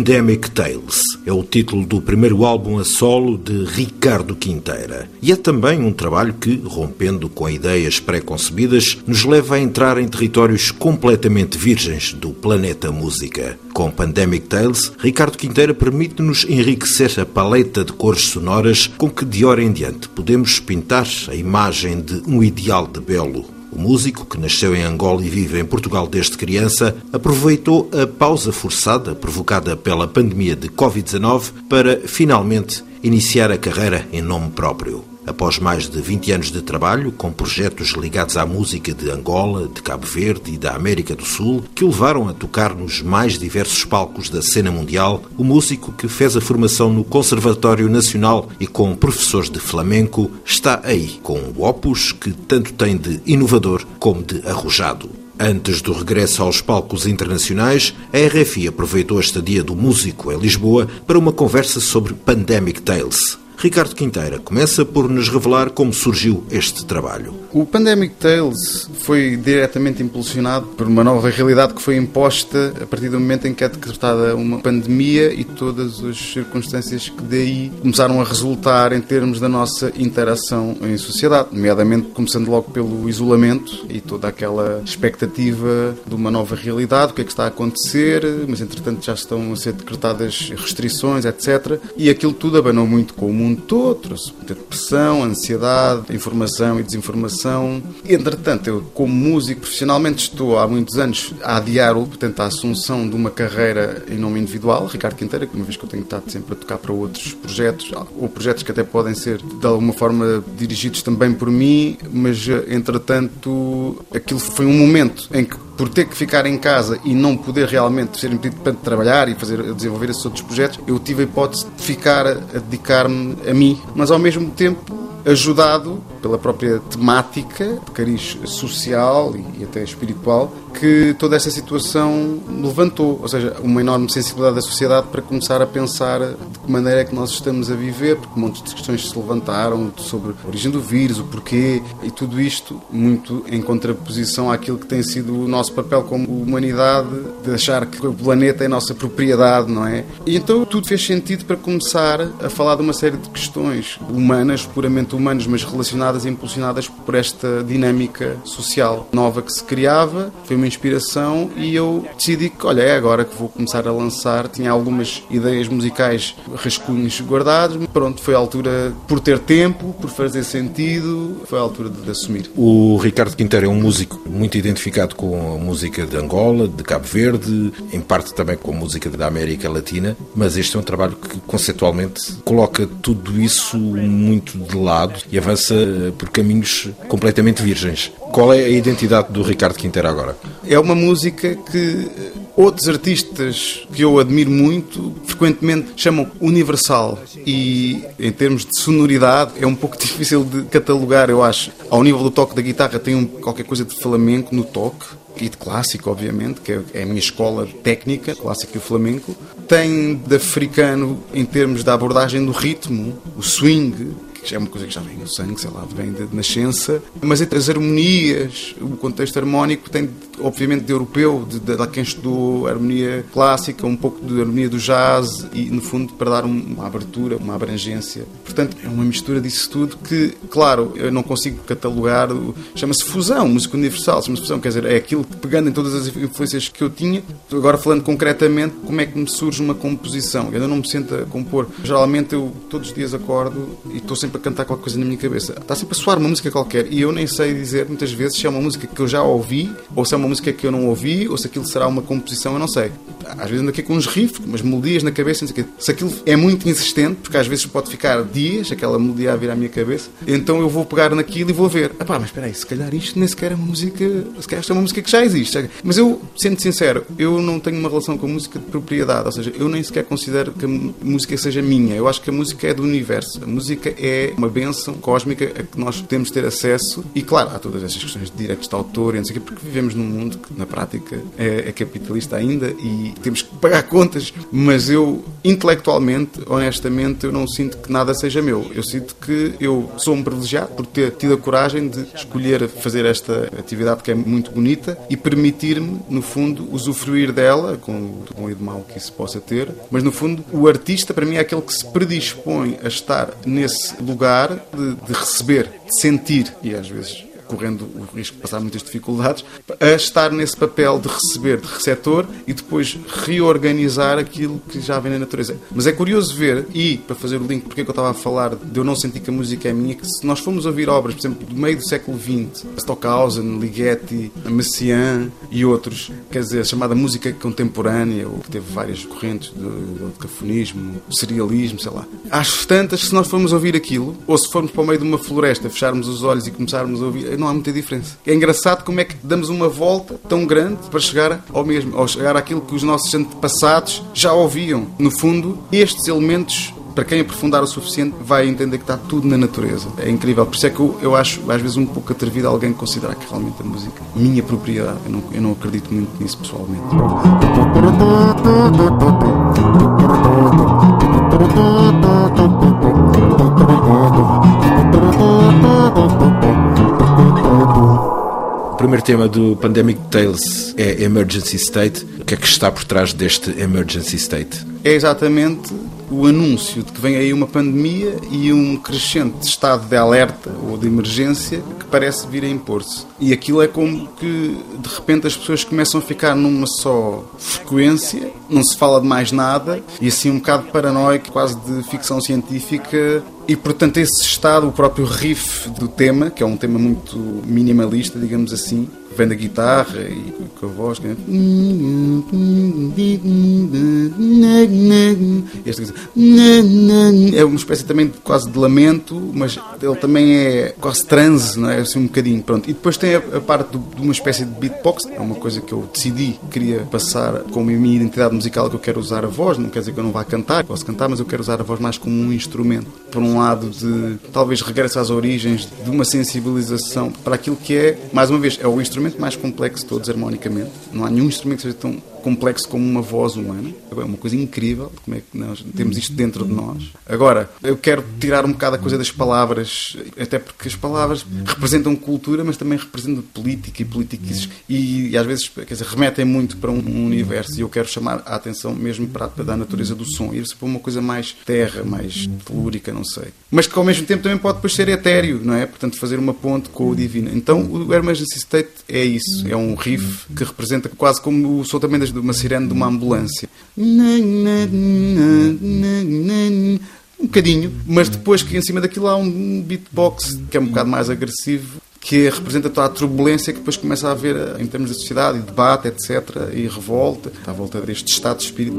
Pandemic Tales é o título do primeiro álbum a solo de Ricardo Quinteira. E é também um trabalho que, rompendo com ideias pré-concebidas, nos leva a entrar em territórios completamente virgens do planeta música. Com Pandemic Tales, Ricardo Quinteira permite-nos enriquecer a paleta de cores sonoras com que de hora em diante podemos pintar a imagem de um ideal de belo. O músico, que nasceu em Angola e vive em Portugal desde criança, aproveitou a pausa forçada provocada pela pandemia de Covid-19 para, finalmente, iniciar a carreira em nome próprio. Após mais de 20 anos de trabalho, com projetos ligados à música de Angola, de Cabo Verde e da América do Sul, que o levaram a tocar nos mais diversos palcos da cena mundial, o músico que fez a formação no Conservatório Nacional e com professores de flamenco, está aí com o opus que tanto tem de inovador como de arrojado. Antes do regresso aos palcos internacionais, a RFI aproveitou a estadia do músico em Lisboa para uma conversa sobre Pandemic Tales. Ricardo Quinteira começa por nos revelar como surgiu este trabalho. O Pandemic Tales foi diretamente impulsionado por uma nova realidade que foi imposta a partir do momento em que é decretada uma pandemia e todas as circunstâncias que daí começaram a resultar em termos da nossa interação em sociedade, nomeadamente começando logo pelo isolamento e toda aquela expectativa de uma nova realidade, o que é que está a acontecer, mas entretanto já estão a ser decretadas restrições, etc. E aquilo tudo abanou muito com o mundo todo, trouxe muita depressão, ansiedade, informação e desinformação. Entretanto, eu como músico profissionalmente estou há muitos anos a adiar, portanto, a assunção de uma carreira em nome individual, Ricardo Quinteira, uma vez que eu tenho estado sempre a tocar para outros projetos, ou projetos que até podem ser de alguma forma dirigidos também por mim, mas entretanto aquilo foi um momento em que, por ter que ficar em casa e não poder realmente ser impedido de trabalhar e a desenvolver esses outros projetos, eu tive a hipótese de ficar a dedicar-me a mim, mas ao mesmo tempo ajudado pela própria temática de cariz social e até espiritual que toda essa situação levantou, ou seja, uma enorme sensibilidade da sociedade para começar a pensar de que maneira é que nós estamos a viver, porque um monte de questões se levantaram sobre a origem do vírus, o porquê, e tudo isto muito em contraposição àquilo que tem sido o nosso papel como humanidade, de achar que o planeta é a nossa propriedade, não é? E então tudo fez sentido para começar a falar de uma série de questões humanas, puramente humanas, mas relacionadas e impulsionadas por esta dinâmica social nova que se criava. Foi uma inspiração e eu decidi que, olha, é agora que vou começar a lançar. Tinha algumas ideias musicais, rascunhos guardados. Pronto, foi a altura, por ter tempo, por fazer sentido, foi a altura de assumir. O Ricardo Quinteira é um músico muito identificado com a música de Angola, de Cabo Verde, em parte também com a música da América Latina, mas este é um trabalho que conceitualmente coloca tudo isso muito de lado e avança por caminhos completamente virgens. Qual é a identidade do Ricardo Quinteira agora? É uma música que outros artistas que eu admiro muito frequentemente chamam universal e em termos de sonoridade é um pouco difícil de catalogar, eu acho. Ao nível do toque da guitarra tem qualquer coisa de flamenco no toque e de clássico, obviamente, que é a minha escola técnica, clássico e o flamenco. Tem de africano em termos da abordagem do ritmo, o swing, que é uma coisa que já vem no sangue, sei lá, vem de nascença, mas as harmonias, o contexto harmónico tem, obviamente, de europeu, de quem estudou harmonia clássica, um pouco de harmonia do jazz e, no fundo, para dar uma abertura, uma abrangência. Portanto, é uma mistura disso tudo que, claro, eu não consigo catalogar, chama-se fusão, música universal, chama-se fusão, quer dizer, é aquilo que, pegando em todas as influências que eu tinha, agora falando concretamente, como é que me surge uma composição? Eu ainda não me sento a compor. Geralmente, eu todos os dias acordo e estou sempre a cantar qualquer coisa na minha cabeça. Está sempre a soar uma música qualquer e eu nem sei dizer muitas vezes se é uma música que eu já ouvi ou se é uma música que eu não ouvi ou se aquilo será uma composição, eu não sei. Às vezes ando aqui com uns riffs, umas melodias na cabeça, não sei o quê. Se aquilo é muito insistente, porque às vezes pode ficar dias aquela melodia a vir à minha cabeça, então eu vou pegar naquilo e vou ver, mas espera aí, se calhar isto nem sequer é uma música, se calhar isto é uma música que já existe. Mas eu, sendo sincero, eu não tenho uma relação com a música de propriedade, ou seja, eu nem sequer considero que a música seja minha. Eu acho que a música é do universo. A música é é uma bênção cósmica a que nós podemos ter acesso. E claro, há todas estas questões de direitos de autor e não sei o quê, porque vivemos num mundo que na prática é capitalista ainda e temos que pagar contas, mas eu intelectualmente, honestamente, eu não sinto que nada seja meu. Eu sinto que eu sou um privilegiado por ter tido a coragem de escolher fazer esta atividade que é muito bonita e permitir-me, no fundo, usufruir dela, com o bom e do mal que isso possa ter, mas no fundo o artista para mim é aquele que se predispõe a estar nesse lugar de receber, de sentir, e às vezes correndo o risco de passar muitas dificuldades, a estar nesse papel de receber, de receptor e depois reorganizar aquilo que já vem na natureza. Mas é curioso ver, e para fazer o link porque é que eu estava a falar de eu não sentir que a música é minha, que se nós formos ouvir obras, por exemplo, do meio do século XX, Stockhausen, Ligeti, Messiaen e outros, quer dizer, a chamada música contemporânea, ou que teve várias correntes do decafonismo, do serialismo, sei lá. Às tantas, se nós formos ouvir aquilo, ou se formos para o meio de uma floresta, fecharmos os olhos e começarmos a ouvir, não há muita diferença. É engraçado como é que damos uma volta tão grande para chegar ao mesmo, ou chegar àquilo que os nossos antepassados já ouviam. No fundo, estes elementos, para quem aprofundar o suficiente, vai entender que está tudo na natureza. É incrível. Por isso é que eu acho, às vezes, um pouco atrevido alguém considerar que realmente a música é minha propriedade. Eu não acredito muito nisso, pessoalmente. O primeiro tema do Pandemic Tales é Emergency State. O que é que está por trás deste Emergency State? É exatamente o anúncio de que vem aí uma pandemia e um crescente estado de alerta ou de emergência que parece vir a impor-se. E aquilo é como que, de repente, as pessoas começam a ficar numa só frequência, não se fala de mais nada, e assim um bocado paranoico, quase de ficção científica. E, portanto, esse estado, o próprio riff do tema, que é um tema muito minimalista, digamos assim, vem da guitarra e com a voz, que esta coisa é uma espécie também de, quase de lamento, mas ele também é quase transe, não é? Assim um bocadinho, pronto. E depois tem a parte de uma espécie de beatbox, é uma coisa que eu decidi, queria passar como a minha identidade musical, que eu quero usar a voz, não quer dizer que eu não vá cantar, posso cantar, mas eu quero usar a voz mais como um instrumento, por um lado de talvez regresso às origens, de uma sensibilização para aquilo que é, mais uma vez, é o instrumento mais complexo de todos harmonicamente. Não há nenhum instrumento que seja tão complexo como uma voz humana. É uma coisa incrível como é que nós temos isto dentro de nós. Agora, eu quero tirar um bocado a coisa das palavras, até porque as palavras representam cultura, mas também representam política e politiquices, e às vezes, quer dizer, remetem muito para um universo, e eu quero chamar a atenção mesmo para a natureza do som, ir-se para uma coisa mais terra, mais telúrica, não sei. Mas que ao mesmo tempo também pode depois ser etéreo, não é? Portanto, fazer uma ponte com o divino. Então, o Emergency State é isso. É um riff que representa quase como o som também de uma sirene de uma ambulância. Um bocadinho, mas depois que em cima daquilo há um beatbox que é um bocado mais agressivo, que representa toda a turbulência que depois começa a haver em termos de sociedade, e debate, etc., e revolta, à volta deste estado de espírito.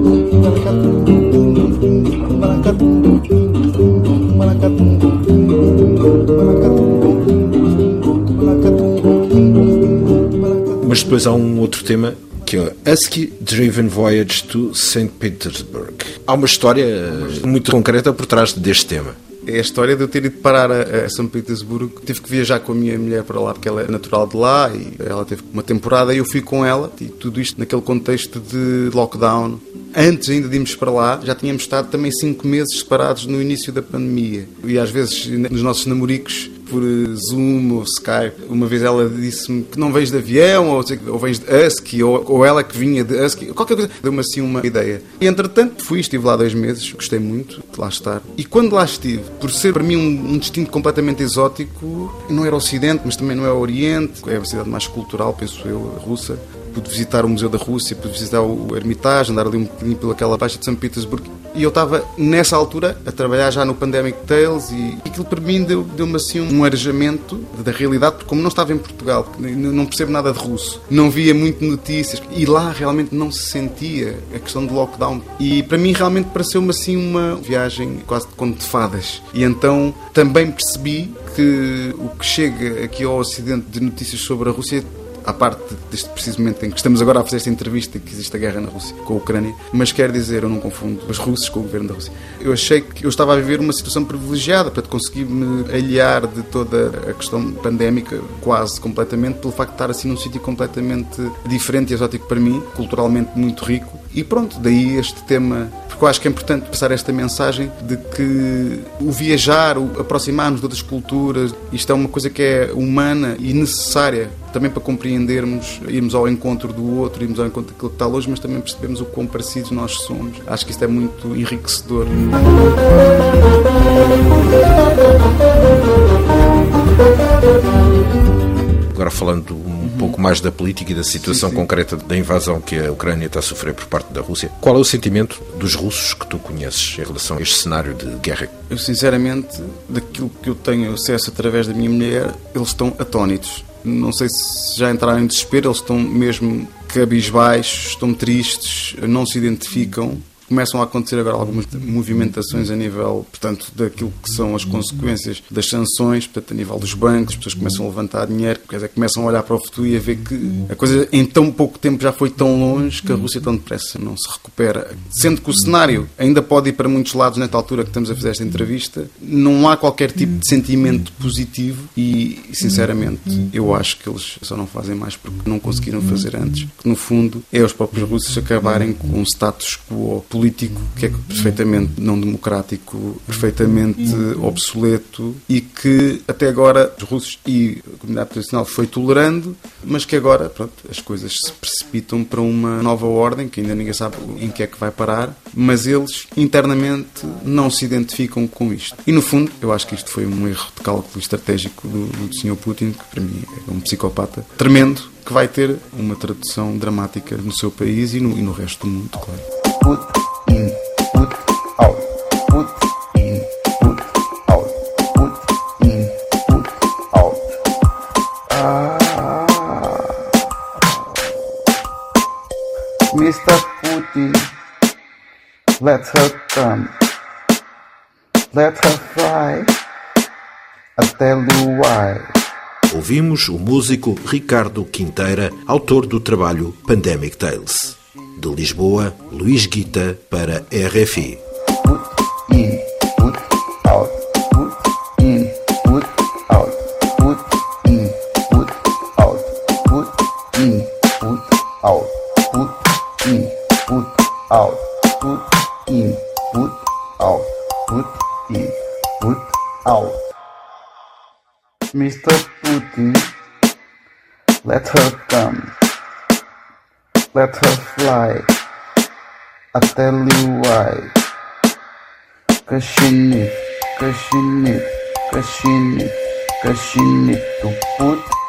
Mas depois há um outro tema, que é Husky Driven Voyage to St. Petersburg. Há uma história muito concreta por trás deste tema. É a história de eu ter ido parar a São Petersburgo. Tive que viajar com a minha mulher para lá, porque ela é natural de lá, e ela teve uma temporada e eu fui com ela, e tudo isto naquele contexto de lockdown. Antes ainda de irmos para lá, já tínhamos estado também 5 meses separados no início da pandemia. E às vezes, nos nossos namoricos, por Zoom ou Skype, uma vez ela disse-me que não vens de avião, ou vens de Husky, ou ela que vinha de Husky, qualquer coisa. Deu-me assim uma ideia. E entretanto estive lá 2 meses, gostei muito de lá estar. E quando lá estive, por ser para mim um destino completamente exótico, não era Ocidente, mas também não é Oriente, é uma cidade mais cultural, penso eu, russa. Pude visitar o Museu da Rússia, pude visitar o Hermitage, andar ali um bocadinho pelaquela baixa de São Petersburgo. E eu estava, nessa altura, a trabalhar já no Pandemic Tales, e aquilo para mim deu-me assim um arejamento da realidade, porque como não estava em Portugal, não percebo nada de russo, não via muito notícias, e lá realmente não se sentia a questão de lockdown. E para mim realmente pareceu-me assim uma viagem quase de conto de fadas. E então também percebi que o que chega aqui ao Ocidente de notícias sobre a Rússia à parte deste preciso momento em que estamos agora a fazer esta entrevista, que existe a guerra na Rússia com a Ucrânia, mas quer dizer, eu não confundo os russos com o governo da Rússia. Eu achei que eu estava a viver uma situação privilegiada, para conseguir me aliar de toda a questão pandémica, quase completamente, pelo facto de estar assim num sítio completamente diferente e exótico para mim, culturalmente muito rico. E pronto, daí este tema, porque eu acho que é importante passar esta mensagem de que o viajar, o aproximar-nos de outras culturas, isto é uma coisa que é humana e necessária também para compreendermos, irmos ao encontro do outro, irmos ao encontro daquilo que está longe, mas também percebemos o quão parecidos nós somos. Acho que isto é muito enriquecedor. Agora falando um pouco mais da política e da situação concreta da invasão que a Ucrânia está a sofrer por parte da Rússia, qual é o sentimento dos russos que tu conheces em relação a este cenário de guerra? Eu, sinceramente, daquilo que eu tenho acesso através da minha mulher, eles estão atónitos. Não sei se já entraram em desespero, eles estão mesmo cabisbaixos, estão tristes, não se identificam. Começam a acontecer agora algumas movimentações a nível, portanto, daquilo que são as consequências das sanções, portanto, a nível dos bancos, as pessoas começam a levantar dinheiro, quer dizer, começam a olhar para o futuro e a ver que a coisa em tão pouco tempo já foi tão longe que a Rússia tão depressa não se recupera. Sendo que o cenário ainda pode ir para muitos lados nesta altura que estamos a fazer esta entrevista, não há qualquer tipo de sentimento positivo e, sinceramente, eu acho que eles só não fazem mais porque não conseguiram fazer antes. Que, no fundo, é os próprios russos acabarem com um status quo político que é perfeitamente não democrático, perfeitamente obsoleto e que até agora os russos e a comunidade internacional foi tolerando, mas que agora, pronto, as coisas se precipitam para uma nova ordem que ainda ninguém sabe em que é que vai parar, mas eles internamente não se identificam com isto. E no fundo, eu acho que isto foi um erro de cálculo estratégico do Sr. Putin, que para mim é um psicopata tremendo, que vai ter uma tradução dramática no seu país e no resto do mundo, claro. Put in, put out, put in, put out, put in, put out. Mr. Putin, let her come, let her fly, I tell you why. Ouvimos o músico Ricardo Quinteira, autor do trabalho Pandemic Tales. De Lisboa, Luís Guita para RFI. Put in, put out, put in, put out, put in, put out, put in, put out, put in, put out, put in, put out, put in, put out. Mr. Putin, let her come. Let her fly, I tell you why. 'Cause she need, 'cause she need, 'cause she need, 'cause she need to put